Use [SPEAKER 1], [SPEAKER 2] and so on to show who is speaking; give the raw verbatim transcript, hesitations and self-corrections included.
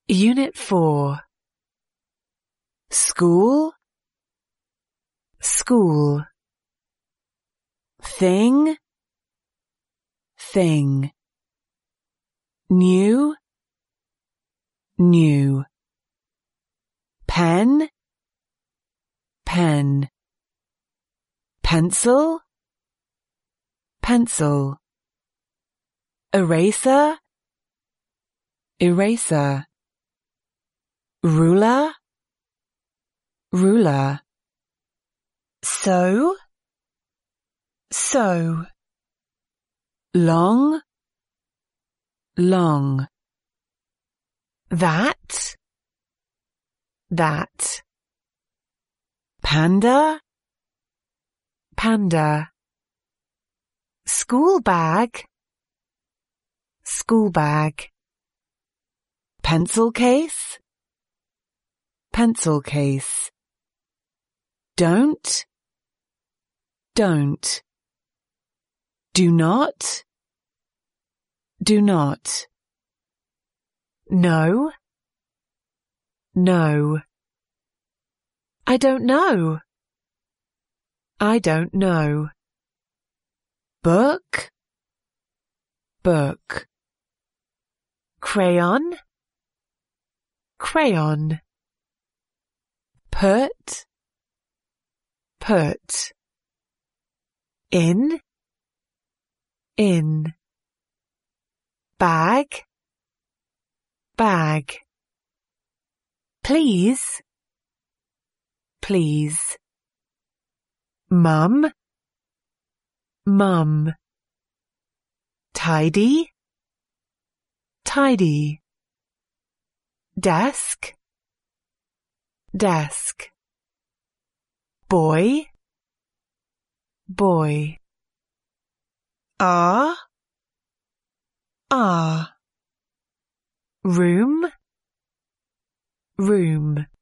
[SPEAKER 1] Unit four. School, school. Thing, thing. New, new. Pen, pen. Pencil, pencil. Eraser, eraser. Ruler, ruler. Sew, sew. Long, long. That, that. Panda, panda. School bag, school bag. Pencil case, pencil case. Don't, don't. Do not, do not. No, no. I don't know. I don't know. Book, book. Crayon, crayon. Put, put. In, in. Bag, bag. Please, please. Mum, mum. Tidy, tidy. Desk, desk. Boy, boy. Ah, ah. Room, room.